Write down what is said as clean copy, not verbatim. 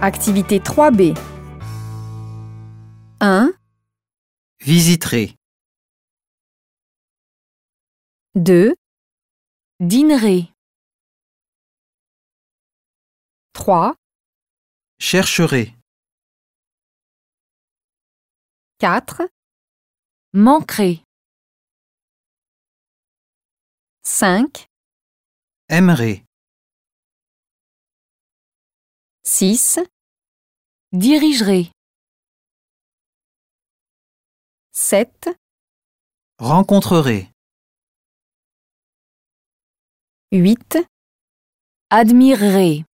Activité 3B. 1, Visiterai, 2, dînerai. 3, chercherai, 4, manquerai. 5, aimerai, 6, dirigerai. 7, rencontrerai, 8, admirerai.